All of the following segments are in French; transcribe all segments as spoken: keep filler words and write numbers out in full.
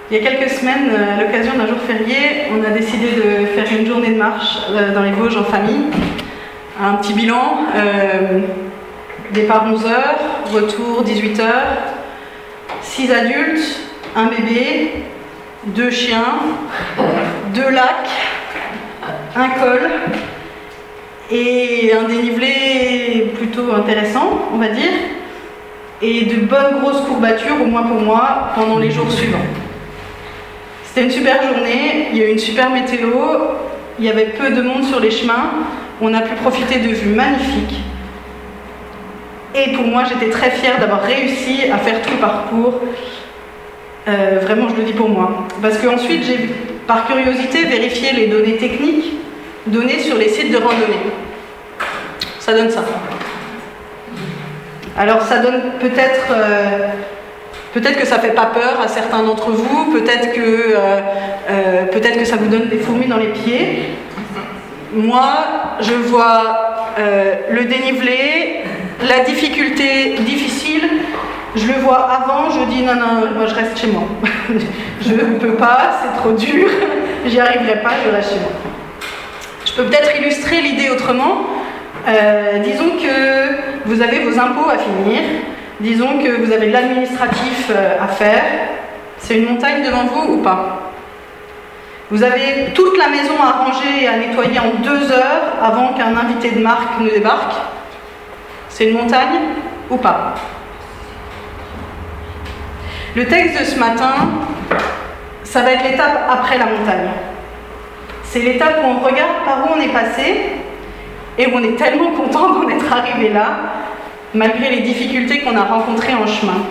Il y a quelques semaines, à l'occasion d'un jour férié, on a décidé de faire une journée de marche dans les Vosges en famille. Un petit bilan, euh, départ onze heures, retour dix-huit heures, six adultes, un bébé, deux chiens, deux lacs, un col et un dénivelé plutôt intéressant, on va dire, et de bonnes grosses courbatures, au moins pour moi, pendant les jours suivants. C'était une super journée, il y a eu une super météo, il y avait peu de monde sur les chemins, on a pu profiter de vues magnifiques. Et pour moi, j'étais très fière d'avoir réussi à faire tout le parcours. Euh, vraiment, je le dis pour moi. Parce qu'ensuite, j'ai, par curiosité, vérifié les données techniques données sur les sites de randonnée. Ça donne ça. Alors, ça donne peut-être... Euh, Peut-être que ça ne fait pas peur à certains d'entre vous, peut-être que, euh, euh, peut-être que ça vous donne des fourmis dans les pieds. Moi, je vois euh, le dénivelé, la difficulté difficile, je le vois avant, je dis non, non, moi je reste chez moi. Je ne peux pas, c'est trop dur, j'y arriverai pas, je reste chez moi. Je peux peut-être illustrer l'idée autrement. Euh, disons que vous avez vos impôts à finir. Disons que vous avez de l'administratif à faire. C'est une montagne devant vous ou pas? Vous avez toute la maison à ranger et à nettoyer en deux heures avant qu'un invité de marque ne débarque. C'est une montagne ou pas? Le texte de ce matin, ça va être l'étape après la montagne. C'est l'étape où on regarde par où on est passé et où on est tellement content d'en être arrivé là, malgré les difficultés qu'on a rencontrées en chemin.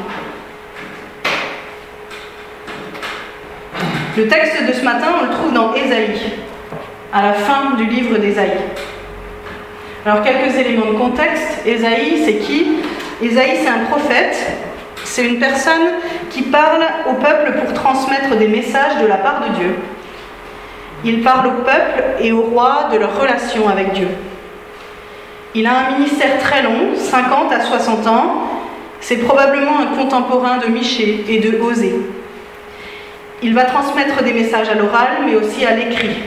Le texte de ce matin, on le trouve dans Ésaïe, à la fin du livre d'Ésaïe. Alors, quelques éléments de contexte. Ésaïe, c'est qui? Ésaïe, c'est un prophète. C'est une personne qui parle au peuple pour transmettre des messages de la part de Dieu. Il parle au peuple et au roi de leur relation avec Dieu. Il a un ministère très long, cinquante à soixante ans. C'est probablement un contemporain de Michée et de Osée. Il va transmettre des messages à l'oral, mais aussi à l'écrit.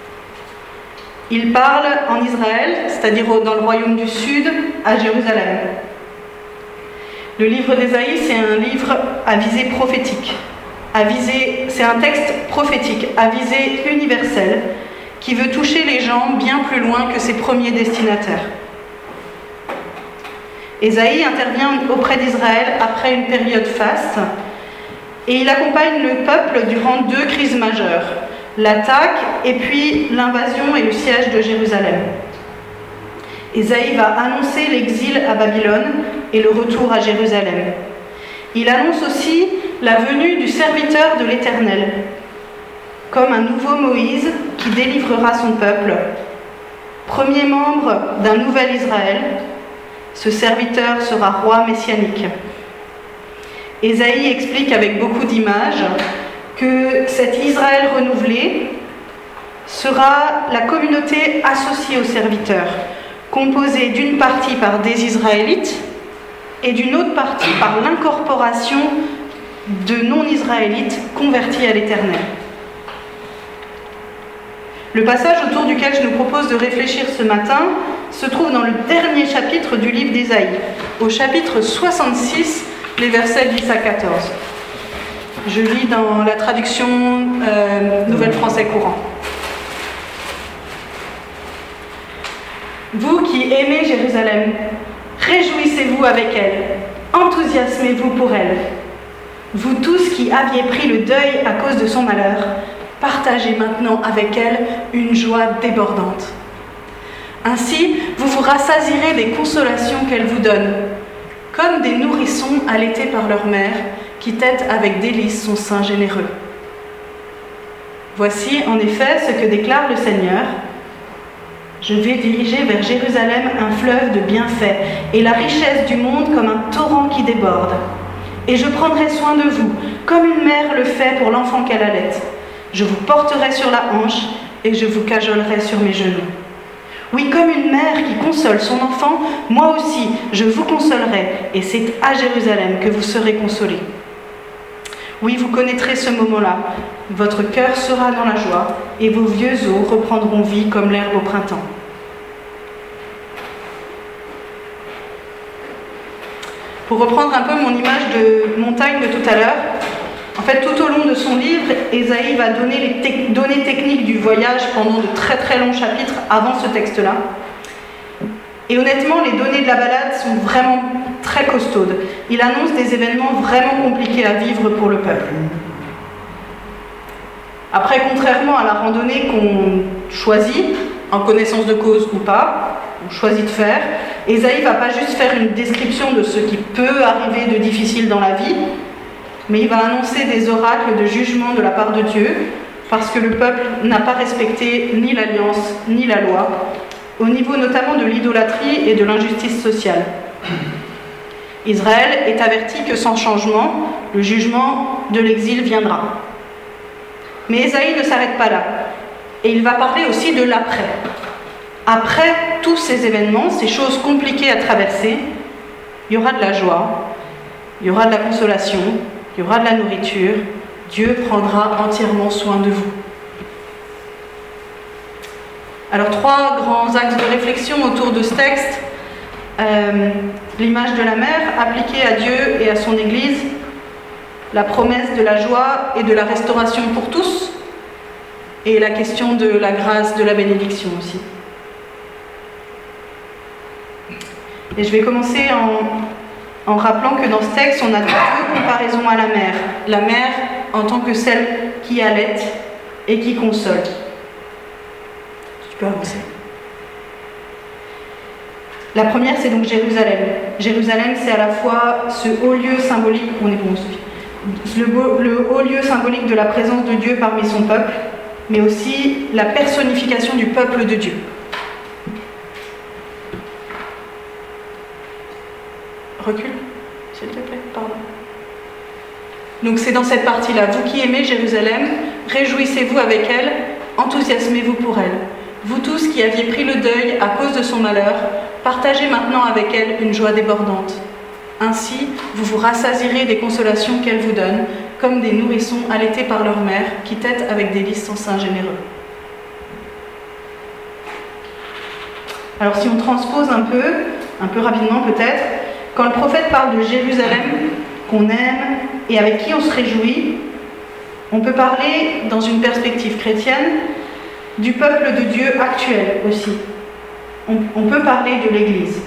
Il parle en Israël, c'est-à-dire dans le royaume du Sud, à Jérusalem. Le livre d'Ésaïe, c'est un livre à visée prophétique. À visée, c'est un texte prophétique, à visée universelle, qui veut toucher les gens bien plus loin que ses premiers destinataires. Ésaïe intervient auprès d'Israël après une période faste et il accompagne le peuple durant deux crises majeures, l'attaque et puis l'invasion et le siège de Jérusalem. Ésaïe va annoncer l'exil à Babylone et le retour à Jérusalem. Il annonce aussi la venue du serviteur de l'Éternel, comme un nouveau Moïse qui délivrera son peuple, premier membre d'un nouvel Israël. Ce serviteur sera roi messianique. Ésaïe explique avec beaucoup d'images que cet Israël renouvelé sera la communauté associée au serviteur, composée d'une partie par des Israélites et d'une autre partie par l'incorporation de non-Israélites convertis à l'Éternel. Le passage autour duquel je nous propose de réfléchir ce matin se trouve dans le dernier chapitre du livre d'Ésaïe, au chapitre soixante-six, les versets dix à quatorze. Je lis dans la traduction euh, Nouvelle Français Courant. Vous qui aimez Jérusalem, réjouissez-vous avec elle, enthousiasmez-vous pour elle. Vous tous qui aviez pris le deuil à cause de son malheur, partagez maintenant avec elle une joie débordante. Ainsi, vous vous rassasierez des consolations qu'elle vous donne, comme des nourrissons allaités par leur mère, qui tètent avec délice son sein généreux. Voici en effet ce que déclare le Seigneur. Je vais diriger vers Jérusalem un fleuve de bienfaits et la richesse du monde comme un torrent qui déborde. Et je prendrai soin de vous, comme une mère le fait pour l'enfant qu'elle allaite. Je vous porterai sur la hanche et je vous cajolerai sur mes genoux. Oui, comme une mère qui console son enfant, moi aussi, je vous consolerai, et c'est à Jérusalem que vous serez consolés. Oui, vous connaîtrez ce moment-là. Votre cœur sera dans la joie et vos vieux os reprendront vie comme l'herbe au printemps. Pour reprendre un peu mon image de montagne de tout à l'heure, en fait, tout au long de son livre, Ésaïe va donner les te- données techniques du voyage pendant de très très longs chapitres avant ce texte-là. Et honnêtement, les données de la balade sont vraiment très costaudes. Il annonce des événements vraiment compliqués à vivre pour le peuple. Après, contrairement à la randonnée qu'on choisit, en connaissance de cause ou pas, on choisit de faire, Ésaïe ne va pas juste faire une description de ce qui peut arriver de difficile dans la vie, mais il va annoncer des oracles de jugement de la part de Dieu, parce que le peuple n'a pas respecté ni l'alliance ni la loi, au niveau notamment de l'idolâtrie et de l'injustice sociale. Israël est averti que sans changement, le jugement de l'exil viendra. Mais Ésaïe ne s'arrête pas là, et il va parler aussi de l'après. Après tous ces événements, ces choses compliquées à traverser, il y aura de la joie, il y aura de la consolation, il y aura de la nourriture, Dieu prendra entièrement soin de vous. Alors, trois grands axes de réflexion autour de ce texte. Euh, l'image de la mère appliquée à Dieu et à son Église, la promesse de la joie et de la restauration pour tous, et la question de la grâce, de la bénédiction aussi. Et je vais commencer en, en rappelant que dans ce texte, on a deux comparaisons à la mère. La mère en tant que celle qui allaite et qui console. Tu peux avancer. La première, c'est donc Jérusalem. Jérusalem, c'est à la fois ce haut lieu symbolique, on est bon, Sophie, le, beau, le haut lieu symbolique de la présence de Dieu parmi son peuple, mais aussi la personnification du peuple de Dieu. Recule, s'il te plaît, pardon. Donc c'est dans cette partie-là. Vous qui aimez Jérusalem, réjouissez-vous avec elle, enthousiasmez-vous pour elle. Vous tous qui aviez pris le deuil à cause de son malheur, partagez maintenant avec elle une joie débordante. Ainsi, vous vous rassasierez des consolations qu'elle vous donne, comme des nourrissons allaités par leur mère, qui têtent avec délices son sein généreux. Alors si on transpose un peu, un peu rapidement peut-être, quand le prophète parle de Jérusalem, qu'on aime et avec qui on se réjouit, on peut parler, dans une perspective chrétienne, du peuple de Dieu actuel aussi. On, on peut parler de l'Église.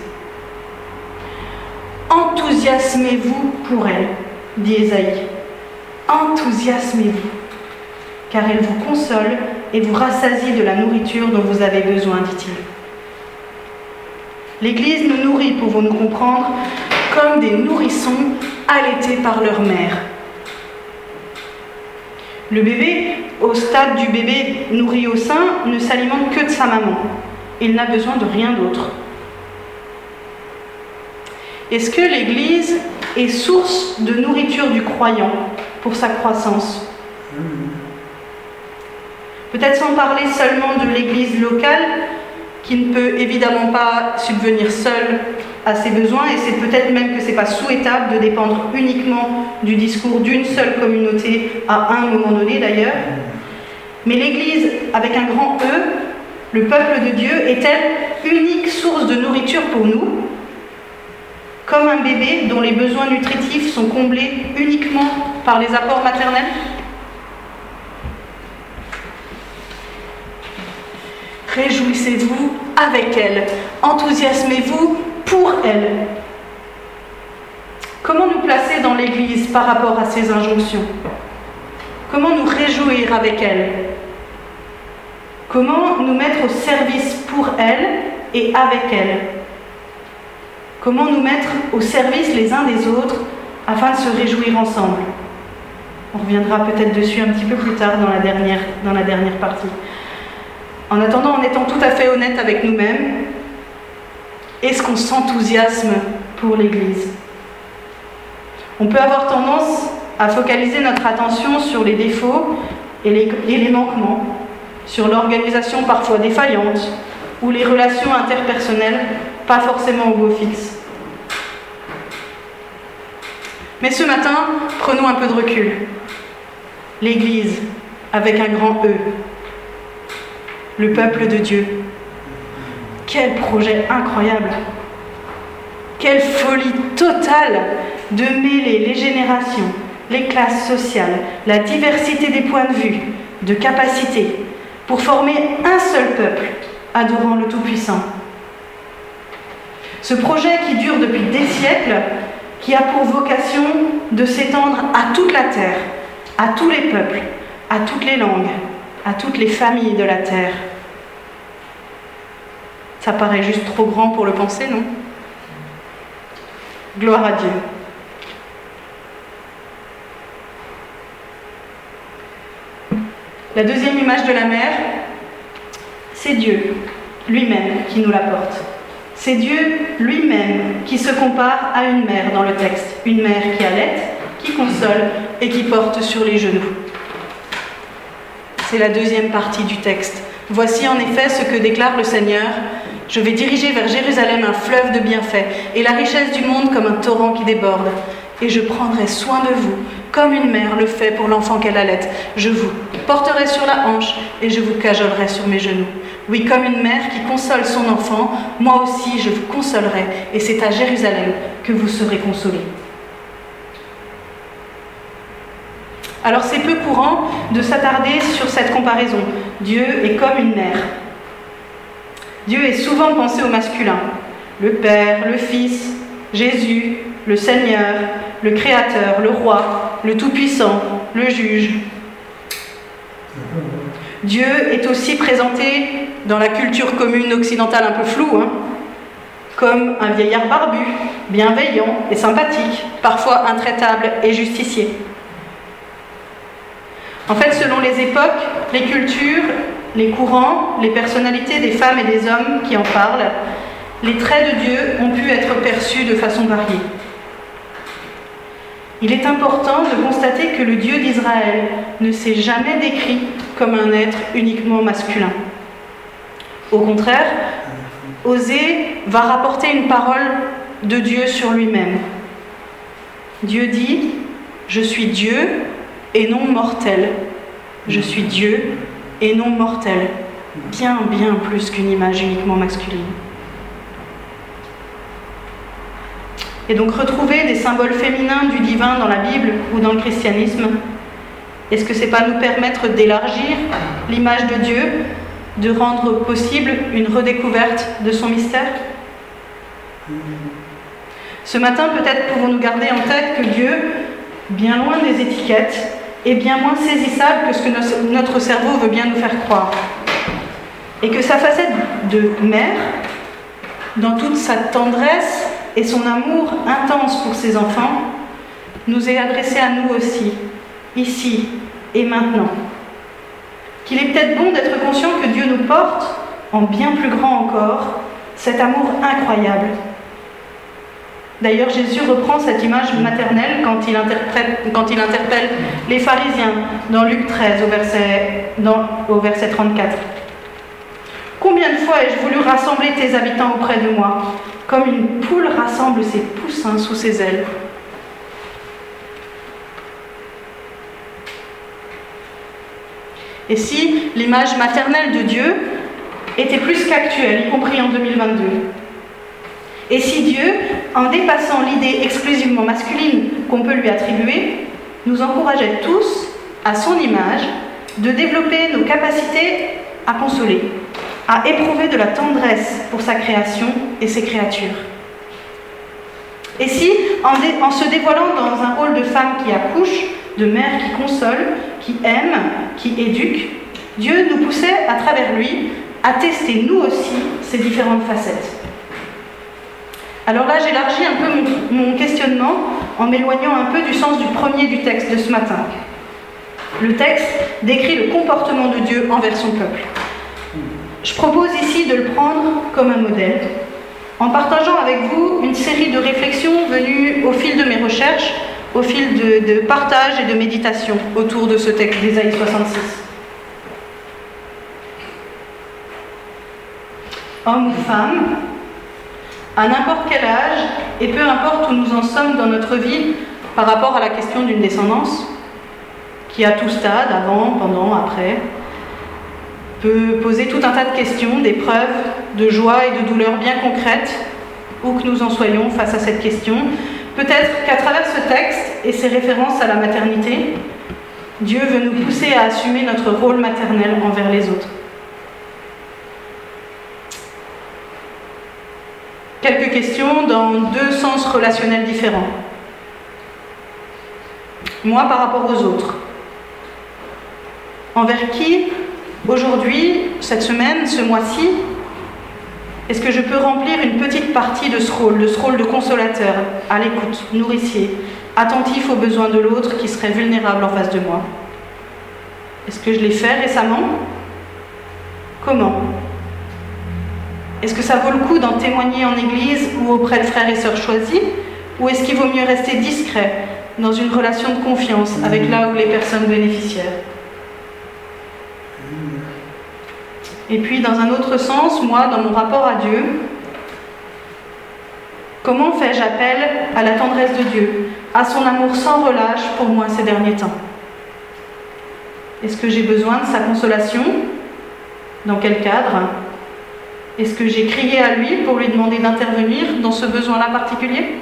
Enthousiasmez-vous pour elle, dit Ésaïe. Enthousiasmez-vous, car elle vous console et vous rassasie de la nourriture dont vous avez besoin, dit-il. L'Église nous nourrit, pouvons-nous comprendre, comme des nourrissons allaités par leur mère. Le bébé, au stade du bébé nourri au sein, ne s'alimente que de sa maman. Il n'a besoin de rien d'autre. Est-ce que l'Église est source de nourriture du croyant pour sa croissance ? Peut-être sans parler seulement de l'Église locale, qui ne peut évidemment pas subvenir seule à ses besoins, et c'est peut-être même que ce n'est pas souhaitable de dépendre uniquement du discours d'une seule communauté à un moment donné d'ailleurs. Mais l'Église, avec un grand E, le peuple de Dieu, est-elle unique source de nourriture pour nous, comme un bébé dont les besoins nutritifs sont comblés uniquement par les apports maternels ? Réjouissez-vous avec elle, enthousiasmez-vous pour elle. Comment nous placer dans l'Église par rapport à ces injonctions ? Comment nous réjouir avec elle ? Comment nous mettre au service pour elle et avec elle ? Comment nous mettre au service les uns des autres afin de se réjouir ensemble ? On reviendra peut-être dessus un petit peu plus tard dans la dernière, dans la dernière partie. En attendant, en étant tout à fait honnête avec nous-mêmes, est-ce qu'on s'enthousiasme pour l'Église ? On peut avoir tendance à focaliser notre attention sur les défauts et les, et les manquements, sur l'organisation parfois défaillante ou les relations interpersonnelles pas forcément au beau fixe. Mais ce matin, prenons un peu de recul. L'Église, avec un grand E. Le peuple de Dieu. Quel projet incroyable! Quelle folie totale de mêler les générations, les classes sociales, la diversité des points de vue, de capacités, pour former un seul peuple, adorant le Tout-Puissant. Ce projet qui dure depuis des siècles, qui a pour vocation de s'étendre à toute la terre, à tous les peuples, à toutes les langues, à toutes les familles de la terre. Ça paraît juste trop grand pour le penser, non ? Gloire à Dieu. La deuxième image de la mer, c'est Dieu lui-même qui nous l'apporte. C'est Dieu lui-même qui se compare à une mère dans le texte. Une mère qui allaite, qui console et qui porte sur les genoux. C'est la deuxième partie du texte. Voici en effet ce que déclare le Seigneur. Je vais diriger vers Jérusalem un fleuve de bienfaits et la richesse du monde comme un torrent qui déborde. Et je prendrai soin de vous, comme une mère le fait pour l'enfant qu'elle allaite. Je vous porterai sur la hanche et je vous cajolerai sur mes genoux. Oui, comme une mère qui console son enfant, moi aussi je vous consolerai, et c'est à Jérusalem que vous serez consolés. Alors c'est peu courant de s'attarder sur cette comparaison. Dieu est comme une mère. Dieu est souvent pensé au masculin. Le Père, le Fils, Jésus, le Seigneur, le Créateur, le Roi, le Tout-Puissant, le Juge. Dieu est aussi présenté dans la culture commune occidentale un peu floue, hein, comme un vieillard barbu, bienveillant et sympathique, parfois intraitable et justicier. En fait, selon les époques, les cultures, les courants, les personnalités des femmes et des hommes qui en parlent, les traits de Dieu ont pu être perçus de façon variée. Il est important de constater que le Dieu d'Israël ne s'est jamais décrit comme un être uniquement masculin. Au contraire, Osée va rapporter une parole de Dieu sur lui-même. Dieu dit « Je suis Dieu et non mortel. Je suis Dieu et non mortel. » Bien, bien plus qu'une image uniquement masculine. Et donc retrouver des symboles féminins du divin dans la Bible ou dans le christianisme, est-ce que c'est pas nous permettre d'élargir l'image de Dieu, de rendre possible une redécouverte de son mystère ? Ce matin, peut-être pouvons-nous garder en tête que Dieu, bien loin des étiquettes, est bien moins saisissable que ce que notre cerveau veut bien nous faire croire. Et que sa facette de mère, dans toute sa tendresse et son amour intense pour ses enfants, nous est adressée à nous aussi, ici et maintenant. Qu'il est peut-être bon d'être conscient que Dieu nous porte, en bien plus grand encore, cet amour incroyable. D'ailleurs, Jésus reprend cette image maternelle quand il, interprète, quand il interpelle les pharisiens dans Luc treize, au verset, dans, au verset trente-quatre. « Combien de fois ai-je voulu rassembler tes habitants auprès de moi, comme une poule rassemble ses poussins sous ses ailes. » Et si l'image maternelle de Dieu était plus qu'actuelle, y compris en deux mille vingt-deux ? Et si Dieu, en dépassant l'idée exclusivement masculine qu'on peut lui attribuer, nous encourageait tous, à son image, de développer nos capacités à consoler, à éprouver de la tendresse pour sa création et ses créatures. Et si, en, dé- en se dévoilant dans un rôle de femme qui accouche, de mère qui console, qui aime, qui éduque, Dieu nous poussait à travers lui à tester nous aussi ces différentes facettes. Alors là, j'élargis un peu mon, mon questionnement en m'éloignant un peu du sens du premier du texte de ce matin. Le texte décrit le comportement de Dieu envers son peuple. Je propose ici de le prendre comme un modèle, en partageant avec vous une série de réflexions venues au fil de mes recherches, au fil de, de partage et de méditation autour de ce texte d'Ésaïe soixante-six. Homme ou femme, à n'importe quel âge, et peu importe où nous en sommes dans notre vie, par rapport à la question d'une descendance, qui à tout stade, avant, pendant, après, peut poser tout un tas de questions, d'épreuves, de joie et de douleurs bien concrètes, où que nous en soyons face à cette question. Peut-être qu'à travers ce texte et ses références à la maternité, Dieu veut nous pousser à assumer notre rôle maternel envers les autres. Quelques questions dans deux sens relationnels différents. Moi par rapport aux autres. Envers qui, aujourd'hui, cette semaine, ce mois-ci, est-ce que je peux remplir une petite partie de ce rôle, de ce rôle de consolateur, à l'écoute, nourricier, attentif aux besoins de l'autre qui serait vulnérable en face de moi? Est-ce que je l'ai fait récemment? Comment? Est-ce que ça vaut le coup d'en témoigner en église ou auprès de frères et sœurs choisis? Ou est-ce qu'il vaut mieux rester discret, dans une relation de confiance avec là où les personnes bénéficiaires? Et puis, dans un autre sens, moi, dans mon rapport à Dieu, comment fais-je appel à la tendresse de Dieu, à son amour sans relâche pour moi ces derniers temps? Est-ce que j'ai besoin de sa consolation? Dans quel cadre? Est-ce que j'ai crié à lui pour lui demander d'intervenir dans ce besoin-là particulier?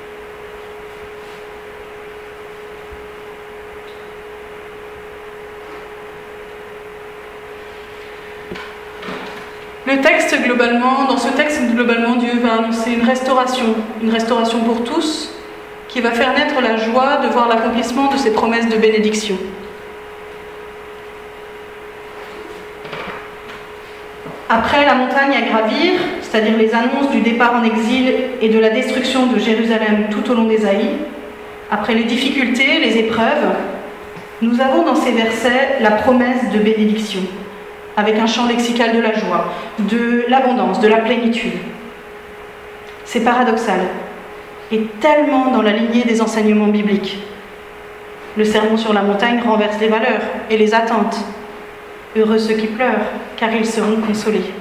Le texte, globalement, dans ce texte, globalement, Dieu va annoncer une restauration, une restauration pour tous, qui va faire naître la joie de voir l'accomplissement de ses promesses de bénédiction. Après la montagne à gravir, c'est-à-dire les annonces du départ en exil et de la destruction de Jérusalem tout au long d'Ésaïe, après les difficultés, les épreuves, nous avons dans ces versets la promesse de bénédiction, avec un champ lexical de la joie, de l'abondance, de la plénitude. C'est paradoxal, et tellement dans la lignée des enseignements bibliques. Le sermon sur la montagne renverse les valeurs et les attentes. Heureux ceux qui pleurent, car ils seront consolés.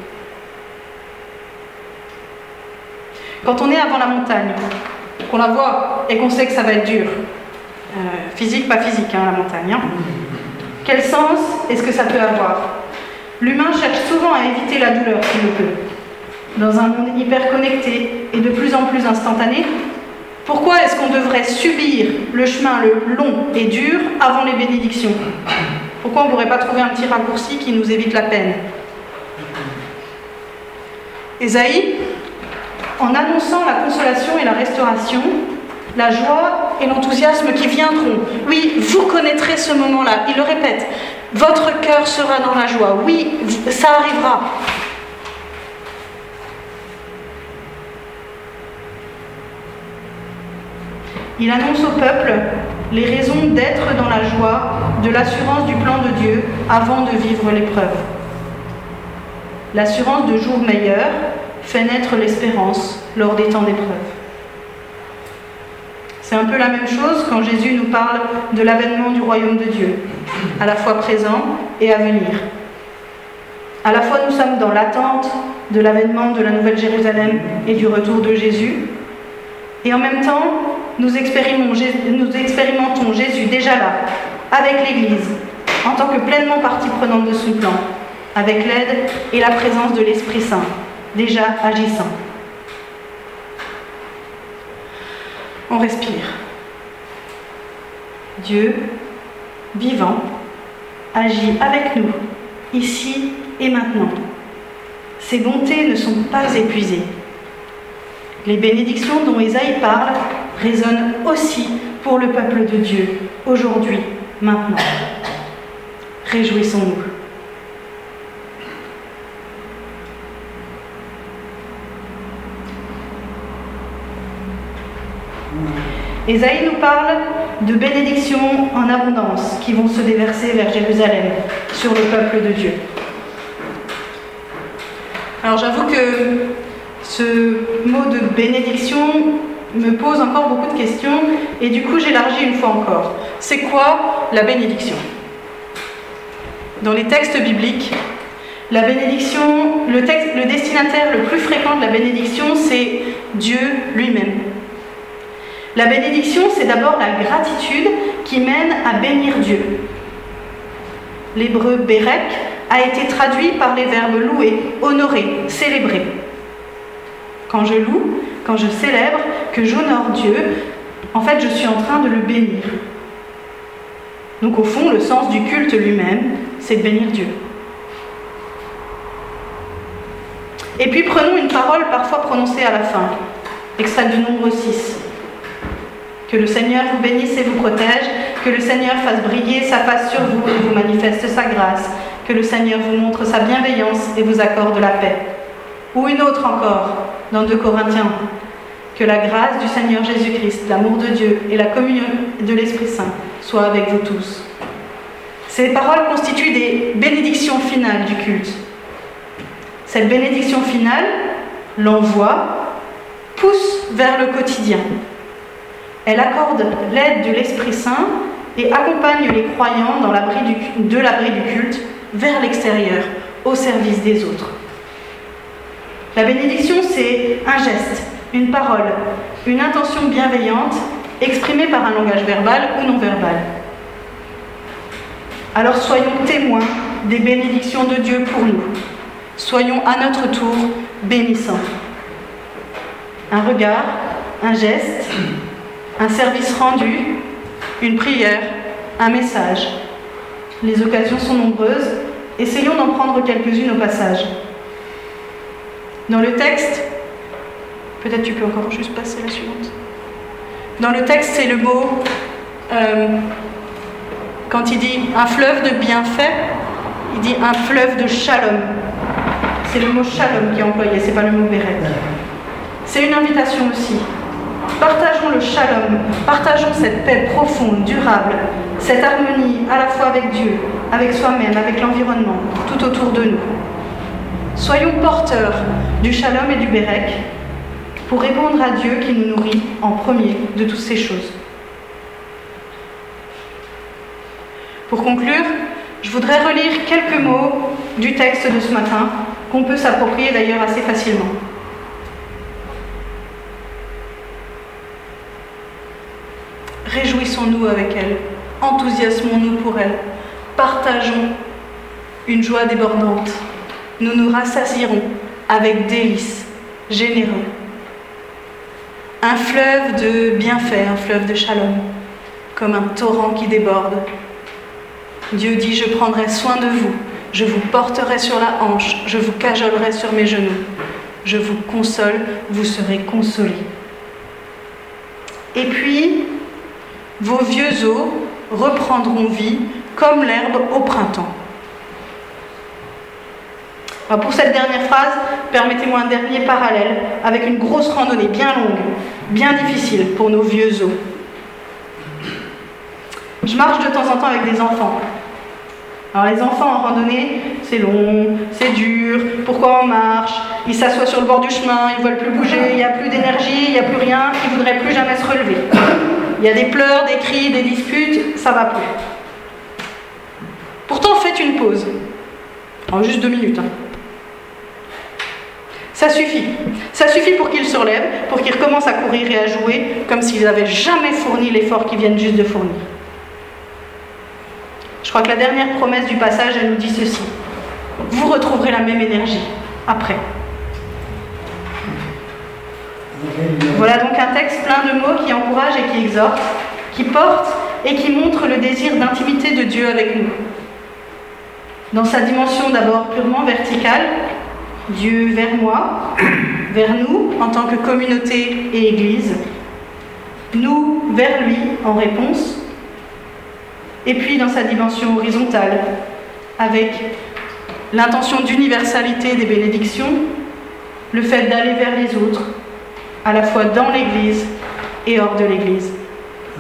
Quand on est avant la montagne, qu'on la voit et qu'on sait que ça va être dur, euh, physique, pas physique, hein, la montagne, hein, quel sens est-ce que ça peut avoir? L'humain cherche souvent à éviter la douleur s'il le peut. Dans un monde hyper connecté et de plus en plus instantané, pourquoi est-ce qu'on devrait subir le chemin le long et dur avant les bénédictions? Pourquoi on ne pourrait pas trouver un petit raccourci qui nous évite la peine? Ésaïe, en annonçant la consolation et la restauration, la joie et l'enthousiasme qui viendront. Oui, vous connaîtrez ce moment-là. Il le répète. Votre cœur sera dans la joie. Oui, ça arrivera. Il annonce au peuple les raisons d'être dans la joie, de l'assurance du plan de Dieu avant de vivre l'épreuve. L'assurance de jours meilleurs fait naître l'espérance lors des temps d'épreuve. C'est un peu la même chose quand Jésus nous parle de l'avènement du royaume de Dieu, à la fois présent et à venir. À la fois nous sommes dans l'attente de l'avènement de la Nouvelle Jérusalem et du retour de Jésus, et en même temps nous expérimentons Jésus déjà là, avec l'Église, en tant que pleinement partie prenante de son plan, avec l'aide et la présence de l'Esprit Saint, déjà agissant. On respire. Dieu, vivant, agit avec nous, ici et maintenant. Ses bontés ne sont pas épuisées. Les bénédictions dont Ésaïe parle résonnent aussi pour le peuple de Dieu, aujourd'hui, maintenant. Réjouissons-nous. Ésaïe nous parle de bénédictions en abondance qui vont se déverser vers Jérusalem, sur le peuple de Dieu. Alors j'avoue que ce mot de bénédiction me pose encore beaucoup de questions et du coup j'élargis une fois encore. C'est quoi la bénédiction? Dans les textes bibliques, la bénédiction, le, texte, le destinataire le plus fréquent de la bénédiction, c'est Dieu lui-même. La bénédiction, c'est d'abord la gratitude qui mène à bénir Dieu. L'hébreu bérek a été traduit par les verbes louer, honorer, célébrer. Quand je loue, quand je célèbre, que j'honore Dieu, en fait, je suis en train de le bénir. Donc au fond, le sens du culte lui-même, c'est de bénir Dieu. Et puis prenons une parole parfois prononcée à la fin, extrait du Nombre six. Que le Seigneur vous bénisse et vous protège, que le Seigneur fasse briller sa face sur vous et vous manifeste sa grâce, que le Seigneur vous montre sa bienveillance et vous accorde la paix. Ou une autre encore, dans deux Corinthiens. Que la grâce du Seigneur Jésus-Christ, l'amour de Dieu et la communion de l'Esprit Saint soient avec vous tous. Ces paroles constituent des bénédictions finales du culte. Cette bénédiction finale, l'envoi, pousse vers le quotidien. Elle accorde l'aide de l'Esprit Saint et accompagne les croyants dans l'abri du, de l'abri du culte vers l'extérieur, au service des autres. La bénédiction, c'est un geste, une parole, une intention bienveillante exprimée par un langage verbal ou non verbal. Alors soyons témoins des bénédictions de Dieu pour nous. Soyons à notre tour bénissants. Un regard, un geste, un service rendu, une prière, un message. Les occasions sont nombreuses. Essayons d'en prendre quelques-unes au passage. Dans le texte, peut-être tu peux encore juste passer la suivante. Dans le texte, c'est le mot, euh, quand il dit un fleuve de bienfaits, il dit un fleuve de shalom. C'est le mot shalom qui est employé, c'est pas le mot bérek. C'est une invitation aussi. Partageons le shalom, partageons cette paix profonde, durable, cette harmonie à la fois avec Dieu, avec soi-même, avec l'environnement, tout autour de nous. Soyons porteurs du shalom et du bérek pour répondre à Dieu qui nous nourrit en premier de toutes ces choses. Pour conclure, je voudrais relire quelques mots du texte de ce matin, qu'on peut s'approprier d'ailleurs assez facilement. Réjouissons-nous avec elle, enthousiasmons-nous pour elle, partageons une joie débordante. Nous nous rassasierons avec délices, généreux. Un fleuve de bienfaits, un fleuve de shalom, comme un torrent qui déborde. Dieu dit, je prendrai soin de vous, je vous porterai sur la hanche, je vous cajolerai sur mes genoux. Je vous console, vous serez consolés. Et puis, vos vieux os reprendront vie comme l'herbe au printemps. Alors pour cette dernière phrase, permettez-moi un dernier parallèle avec une grosse randonnée bien longue, bien difficile pour nos vieux os. Je marche de temps en temps avec des enfants. Alors les enfants en randonnée, c'est long, c'est dur, pourquoi on marche? Ils s'assoient sur le bord du chemin, ils ne veulent plus bouger, il n'y a plus d'énergie, il n'y a plus rien, ils ne voudraient plus jamais se relever. Il y a des pleurs, des cris, des disputes, ça ne va plus. Pourtant, faites une pause. En juste deux minutes. Hein. Ça suffit. Ça suffit pour qu'ils se relèvent, pour qu'ils recommencent à courir et à jouer, comme s'ils n'avaient jamais fourni l'effort qu'ils viennent juste de fournir. Je crois que la dernière promesse du passage, elle nous dit ceci. Vous retrouverez la même énergie après. Voilà donc un texte plein de mots qui encourage et qui exhorte, qui porte et qui montre le désir d'intimité de Dieu avec nous. Dans sa dimension d'abord purement verticale, Dieu vers moi, vers nous en tant que communauté et Église, nous vers lui en réponse, et puis dans sa dimension horizontale, avec l'intention d'universalité des bénédictions, le fait d'aller vers les autres, à la fois dans l'Église et hors de l'Église.